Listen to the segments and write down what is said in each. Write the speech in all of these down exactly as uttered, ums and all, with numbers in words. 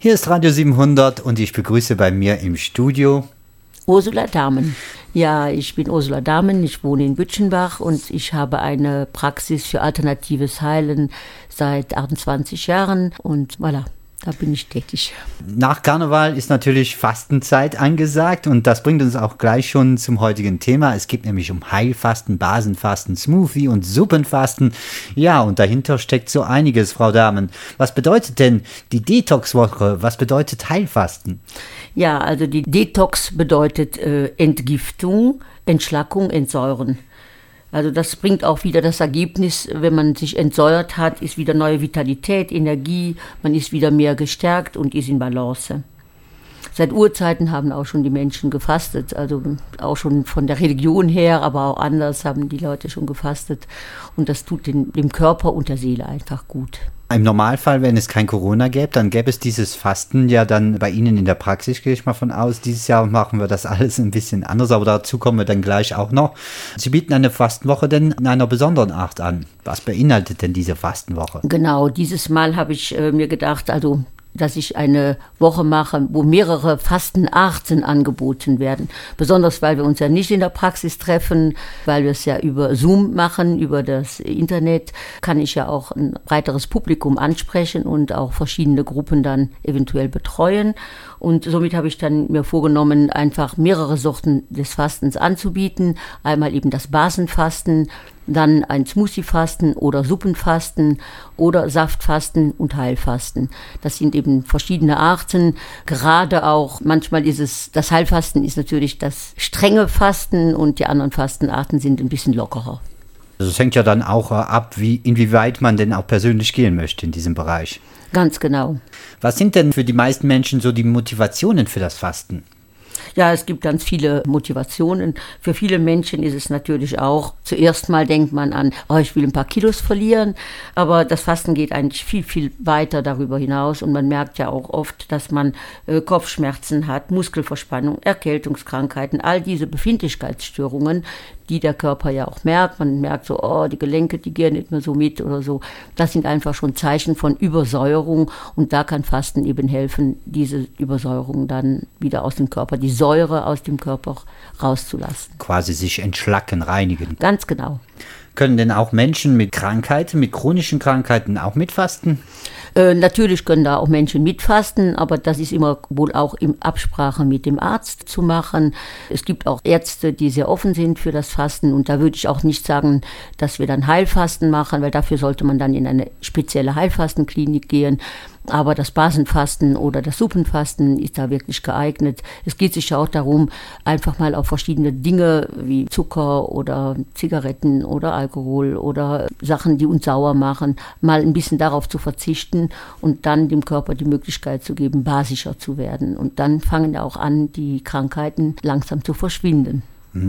Hier ist Radio siebenhundert und ich begrüße bei mir im Studio Ursula Dahmen. Ja, ich bin Ursula Dahmen, ich wohne in Bütchenbach und ich habe eine Praxis für alternatives Heilen seit achtundzwanzig Jahren und voilà. Da bin ich tätig. Nach Karneval ist natürlich Fastenzeit angesagt und das bringt uns auch gleich schon zum heutigen Thema. Es geht nämlich um Heilfasten, Basenfasten, Smoothie und Suppenfasten. Ja, und dahinter steckt so einiges, Frau Dahmen. Was bedeutet denn die Detox-Woche? Was bedeutet Heilfasten? Ja, also die Detox bedeutet äh, Entgiftung, Entschlackung, Entsäuren. Also das bringt auch wieder das Ergebnis, wenn man sich entsäuert hat, ist wieder neue Vitalität, Energie, man ist wieder mehr gestärkt und ist in Balance. Seit Urzeiten haben auch schon die Menschen gefastet, also auch schon von der Religion her, aber auch anders haben die Leute schon gefastet und das tut den, dem Körper und der Seele einfach gut. Im Normalfall, wenn es kein Corona gäbe, dann gäbe es dieses Fasten ja dann bei Ihnen in der Praxis, gehe ich mal von aus. Dieses Jahr machen wir das alles ein bisschen anders, aber dazu kommen wir dann gleich auch noch. Sie bieten eine Fastenwoche denn in einer besonderen Art an. Was beinhaltet denn diese Fastenwoche? Genau, dieses Mal habe ich äh, mir gedacht, also dass ich eine Woche mache, wo mehrere Fastenarten angeboten werden. Besonders, weil wir uns ja nicht in der Praxis treffen, weil wir es ja über Zoom machen, über das Internet, kann ich ja auch ein breiteres Publikum ansprechen und auch verschiedene Gruppen dann eventuell betreuen. Und somit habe ich dann mir vorgenommen, einfach mehrere Sorten des Fastens anzubieten. Einmal eben das Basenfasten, dann ein Smoothie-Fasten oder Suppenfasten oder Saftfasten und Heilfasten. Das sind eben verschiedene Arten. Gerade auch, manchmal ist es, das Heilfasten ist natürlich das strenge Fasten und die anderen Fastenarten sind ein bisschen lockerer. Also es hängt ja dann auch ab, wie, inwieweit man denn auch persönlich gehen möchte in diesem Bereich. Ganz genau. Was sind denn für die meisten Menschen so die Motivationen für das Fasten? Ja, es gibt ganz viele Motivationen. Für viele Menschen ist es natürlich auch, zuerst mal denkt man an, oh, ich will ein paar Kilos verlieren, aber das Fasten geht eigentlich viel, viel weiter darüber hinaus und man merkt ja auch oft, dass man äh, Kopfschmerzen hat, Muskelverspannung, Erkältungskrankheiten, all diese Befindlichkeitsstörungen, die der Körper ja auch merkt. Man merkt so, oh, die Gelenke, die gehen nicht mehr so mit oder so. Das sind einfach schon Zeichen von Übersäuerung und da kann Fasten eben helfen, diese Übersäuerung dann wieder aus dem Körper, die Säure aus dem Körper rauszulassen. Quasi sich entschlacken, reinigen. Ganz genau. Können denn auch Menschen mit Krankheiten, mit chronischen Krankheiten auch mitfasten? Äh, natürlich können da auch Menschen mitfasten, aber das ist immer wohl auch in Absprache mit dem Arzt zu machen. Es gibt auch Ärzte, die sehr offen sind für das Fasten und da würde ich auch nicht sagen, dass wir dann Heilfasten machen, weil dafür sollte man dann in eine spezielle Heilfastenklinik gehen. Aber das Basenfasten oder das Suppenfasten ist da wirklich geeignet. Es geht sich ja auch darum, einfach mal auf verschiedene Dinge wie Zucker oder Zigaretten oder Alkohol oder Sachen, die uns sauer machen, mal ein bisschen darauf zu verzichten und dann dem Körper die Möglichkeit zu geben, basischer zu werden. Und dann fangen ja auch an, die Krankheiten langsam zu verschwinden.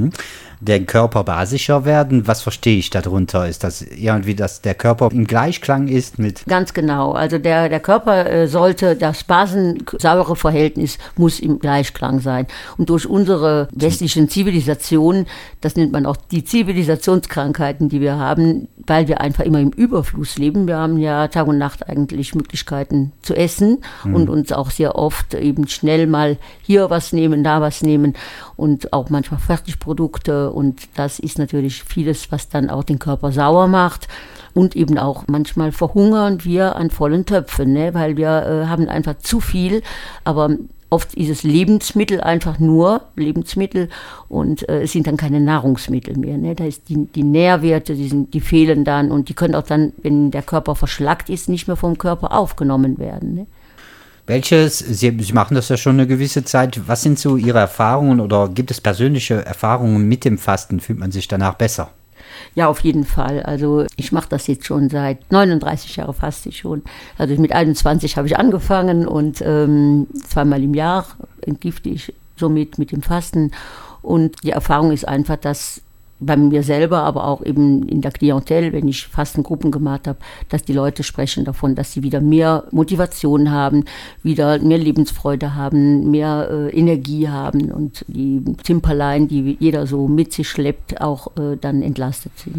Der Körper basischer werden, was verstehe ich darunter? Ist das irgendwie, dass der Körper im Gleichklang ist mit... Ganz genau, also der, der Körper äh, sollte, das Basen-Säure-Verhältnis muss im Gleichklang sein. Und durch unsere westlichen Zivilisationen, das nennt man auch die Zivilisationskrankheiten, die wir haben, weil wir einfach immer im Überfluss leben. Wir haben ja Tag und Nacht eigentlich Möglichkeiten zu essen mhm. und uns auch sehr oft eben schnell mal hier was nehmen, da was nehmen und auch manchmal Fertigprodukte und das ist natürlich vieles, was dann auch den Körper sauer macht und eben auch manchmal verhungern wir an vollen Töpfen, ne? Weil wir äh, haben einfach zu viel, aber oft ist es Lebensmittel einfach nur Lebensmittel und äh, es sind dann keine Nahrungsmittel mehr. Ne? Da ist die, die Nährwerte, die, sind, die fehlen dann und die können auch dann, wenn der Körper verschlackt ist, nicht mehr vom Körper aufgenommen werden. Ne? Welches, Sie, Sie machen das ja schon eine gewisse Zeit, was sind so Ihre Erfahrungen oder gibt es persönliche Erfahrungen mit dem Fasten? Fühlt man sich danach besser? Ja, auf jeden Fall. Also ich mache das jetzt schon seit neununddreißig Jahren faste ich schon. Also mit einundzwanzig habe ich angefangen und ähm, zweimal im Jahr entgifte ich somit mit dem Fasten. Und die Erfahrung ist einfach, dass bei mir selber, aber auch eben in der Klientel, wenn ich Fastengruppen gemacht habe, dass die Leute sprechen davon, dass sie wieder mehr Motivation haben, wieder mehr Lebensfreude haben, mehr äh, Energie haben und die Zimperlein, die jeder so mit sich schleppt, auch äh, dann entlastet sind.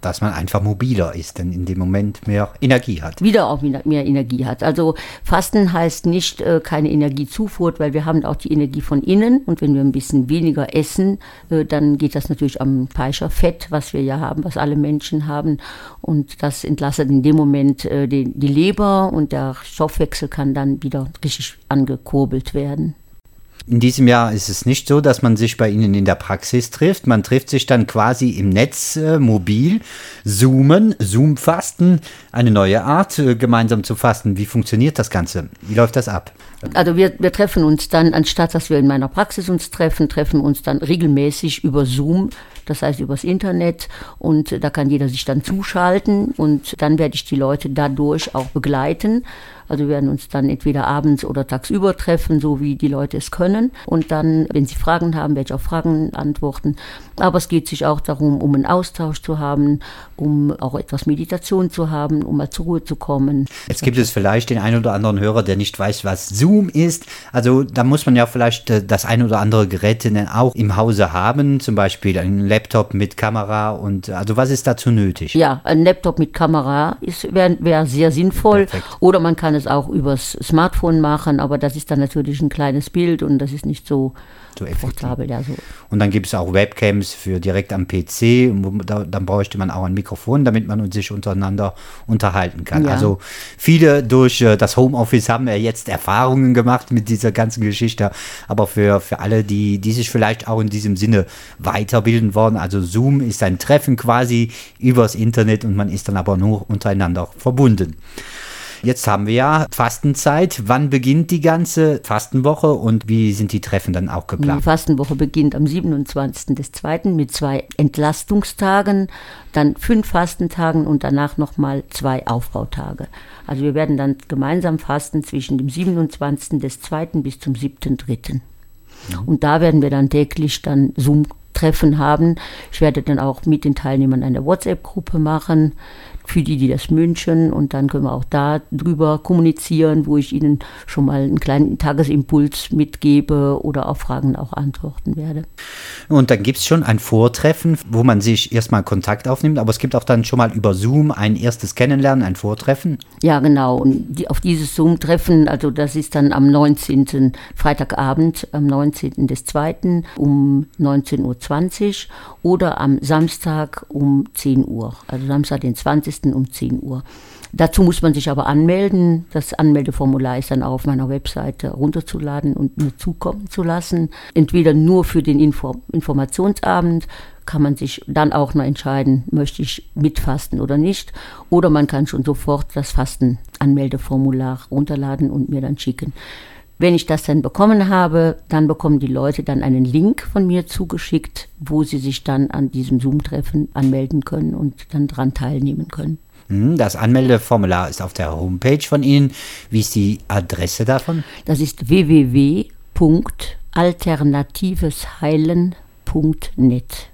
dass man einfach mobiler ist, denn in dem Moment mehr Energie hat. Wieder auch mehr, mehr Energie hat. Also Fasten heißt nicht äh, keine Energiezufuhr, weil wir haben auch die Energie von innen und wenn wir ein bisschen weniger essen, äh, dann geht das natürlich am Speicherfett, was wir ja haben, was alle Menschen haben und das entlastet in dem Moment äh, die, die Leber und der Stoffwechsel kann dann wieder richtig angekurbelt werden. In diesem Jahr ist es nicht so, dass man sich bei Ihnen in der Praxis trifft. Man trifft sich dann quasi im Netz, äh, mobil, zoomen, Zoom-Fasten, eine neue Art, äh, gemeinsam zu fasten. Wie funktioniert das Ganze? Wie läuft das ab? Also wir, wir treffen uns dann, anstatt dass wir in meiner Praxis uns treffen, treffen wir uns dann regelmäßig über Zoom, das heißt übers Internet und da kann jeder sich dann zuschalten und dann werde ich die Leute dadurch auch begleiten. Also wir werden uns dann entweder abends oder tagsüber treffen, so wie die Leute es können. Und dann, wenn sie Fragen haben, werde ich auf Fragen antworten. Aber es geht sich auch darum, um einen Austausch zu haben, um auch etwas Meditation zu haben, um mal zur Ruhe zu kommen. Jetzt gibt es vielleicht den einen oder anderen Hörer, der nicht weiß, was Zoom ist. Also da muss man ja vielleicht das ein oder andere Gerät dann auch im Hause haben, zum Beispiel einen Laptop mit Kamera. Und also was ist dazu nötig? Ja, ein Laptop mit Kamera wäre wär sehr sinnvoll. Perfekt. Oder man kann es auch übers Smartphone machen, aber das ist dann natürlich ein kleines Bild und das ist nicht so, so komfortabel. Ja, so. Und dann gibt es auch Webcams für direkt am P C. Da, dann bräuchte man auch ein Mikrofon, damit man sich untereinander unterhalten kann. Ja. Also viele durch äh, das Homeoffice haben ja jetzt Erfahrungen gemacht mit dieser ganzen Geschichte. Aber für, für alle, die, die sich vielleicht auch in diesem Sinne weiterbilden wollen, also Zoom ist ein Treffen quasi übers Internet und man ist dann aber nur untereinander verbunden. Jetzt haben wir ja Fastenzeit. Wann beginnt die ganze Fastenwoche und wie sind die Treffen dann auch geplant? Die Fastenwoche beginnt am siebenundzwanzigsten zweiten mit zwei Entlastungstagen, dann fünf Fastentagen und danach nochmal zwei Aufbautage. Also wir werden dann gemeinsam fasten zwischen dem siebenundzwanzigsten zweiten bis zum siebten dritten Mhm. Und da werden wir dann täglich dann Zoom-Treffen haben. Ich werde dann auch mit den Teilnehmern eine WhatsApp-Gruppe machen, für die, die das wünschen. Und dann können wir auch da drüber kommunizieren, wo ich ihnen schon mal einen kleinen Tagesimpuls mitgebe oder auf Fragen auch antworten werde. Und dann gibt es schon ein Vortreffen, wo man sich erstmal Kontakt aufnimmt, aber es gibt auch dann schon mal über Zoom ein erstes Kennenlernen, ein Vortreffen. Ja, genau. Und die, auf dieses Zoom-Treffen, also das ist dann am neunzehnten Freitagabend, am neunzehnten zweiten um neunzehn Uhr zwanzig oder am Samstag um zehn Uhr. Also Samstag, den zwanzigsten um zehn Uhr. Dazu muss man sich aber anmelden. Das Anmeldeformular ist dann auch auf meiner Webseite runterzuladen und mir zukommen zu lassen. Entweder nur für den Info- Informationsabend kann man sich dann auch noch entscheiden, möchte ich mitfasten oder nicht. Oder man kann schon sofort das Fasten-Anmeldeformular runterladen und mir dann schicken. Wenn ich das dann bekommen habe, dann bekommen die Leute dann einen Link von mir zugeschickt, wo sie sich dann an diesem Zoom-Treffen anmelden können und dann dran teilnehmen können. Das Anmeldeformular ist auf der Homepage von Ihnen. Wie ist die Adresse davon? Das ist w w w punkt alternatives heilen punkt net.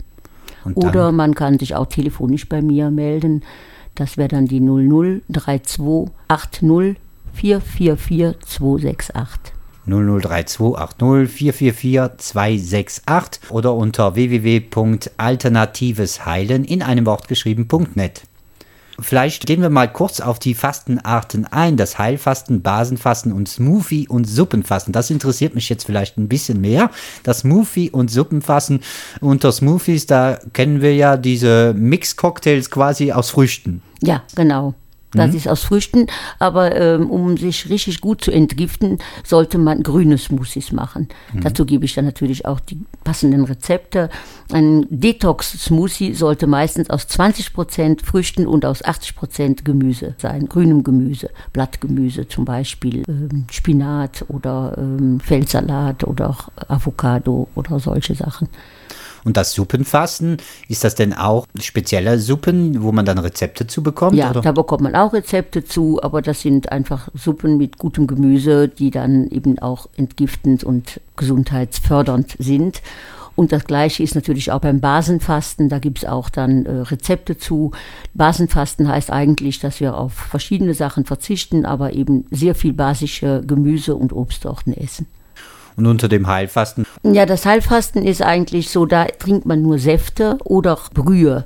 Oder man kann sich auch telefonisch bei mir melden. Das wäre dann die null null drei zwei acht null vier vier vier zwei sechs acht. null null drei zwei acht null vier vier vier zwei sechs acht oder unter w w w punkt alternativesheilen in einem Wort geschrieben punkt net. Vielleicht gehen wir mal kurz auf die Fastenarten ein, das Heilfasten, Basenfasten und Smoothie- und Suppenfasten. Das interessiert mich jetzt vielleicht ein bisschen mehr. Das Smoothie- und Suppenfasten, unter Smoothies, da kennen wir ja diese Mix-Cocktails quasi aus Früchten. Ja, genau. Das mhm. ist aus Früchten, aber ähm, um sich richtig gut zu entgiften, sollte man grüne Smoothies machen. Mhm. Dazu gebe ich dann natürlich auch die passenden Rezepte. Ein Detox-Smoothie sollte meistens aus zwanzig Prozent Früchten und aus achtzig Prozent Gemüse sein, grünem Gemüse, Blattgemüse zum Beispiel, ähm, Spinat oder ähm, Feldsalat oder auch Avocado oder solche Sachen. Und das Suppenfasten, ist das denn auch spezielle Suppen, wo man dann Rezepte zu bekommt? Ja, oder? Da bekommt man auch Rezepte zu, aber das sind einfach Suppen mit gutem Gemüse, die dann eben auch entgiftend und gesundheitsfördernd sind. Und das Gleiche ist natürlich auch beim Basenfasten, da gibt es auch dann äh, Rezepte zu. Basenfasten heißt eigentlich, dass wir auf verschiedene Sachen verzichten, aber eben sehr viel basische Gemüse- und Obstsorten essen. Und unter dem Heilfasten? Ja, das Heilfasten ist eigentlich so, da trinkt man nur Säfte oder Brühe.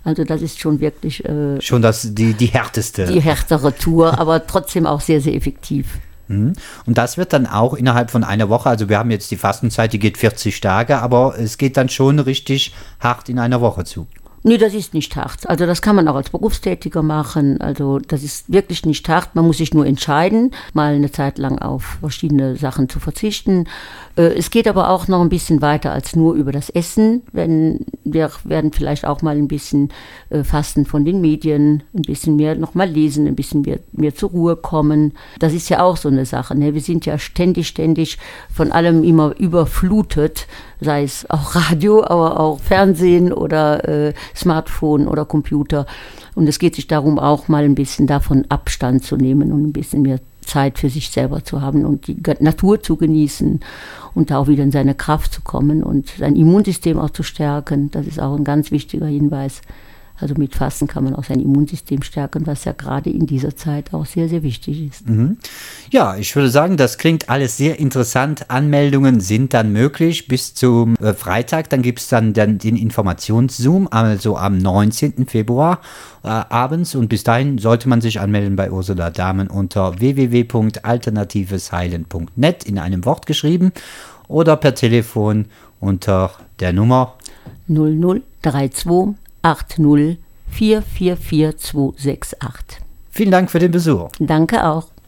Also das ist schon wirklich äh, schon das, die, die härteste. Die härtere Tour, aber trotzdem auch sehr, sehr effektiv. Und das wird dann auch innerhalb von einer Woche, also wir haben jetzt die Fastenzeit, die geht vierzig Tage, aber es geht dann schon richtig hart in einer Woche zu. Nee, das ist nicht hart. Also das kann man auch als Berufstätiger machen. Also das ist wirklich nicht hart. Man muss sich nur entscheiden, mal eine Zeit lang auf verschiedene Sachen zu verzichten. Es geht aber auch noch ein bisschen weiter als nur über das Essen. Wenn, wir werden vielleicht auch mal ein bisschen fasten von den Medien, ein bisschen mehr noch mal lesen, ein bisschen mehr, mehr zur Ruhe kommen. Das ist ja auch so eine Sache. Ne? Wir sind ja ständig, ständig von allem immer überflutet, sei es auch Radio, aber auch Fernsehen oder äh, Smartphone oder Computer. Und es geht sich darum, auch mal ein bisschen davon Abstand zu nehmen und ein bisschen mehr Zeit für sich selber zu haben und die Natur zu genießen und da auch wieder in seine Kraft zu kommen und sein Immunsystem auch zu stärken. Das ist auch ein ganz wichtiger Hinweis. Also mit Fasten kann man auch sein Immunsystem stärken, was ja gerade in dieser Zeit auch sehr, sehr wichtig ist. Mhm. Ja, ich würde sagen, das klingt alles sehr interessant. Anmeldungen sind dann möglich bis zum äh, Freitag. Dann gibt es dann, dann den Informationszoom, also am neunzehnten Februar äh, abends. Und bis dahin sollte man sich anmelden bei Ursula Dahmen unter w w w punkt alternatives heilen punkt net in einem Wort geschrieben oder per Telefon unter der Nummer null null drei zwei acht null vier vier vier zwei sechs acht. Vielen Dank für den Besuch. Danke auch.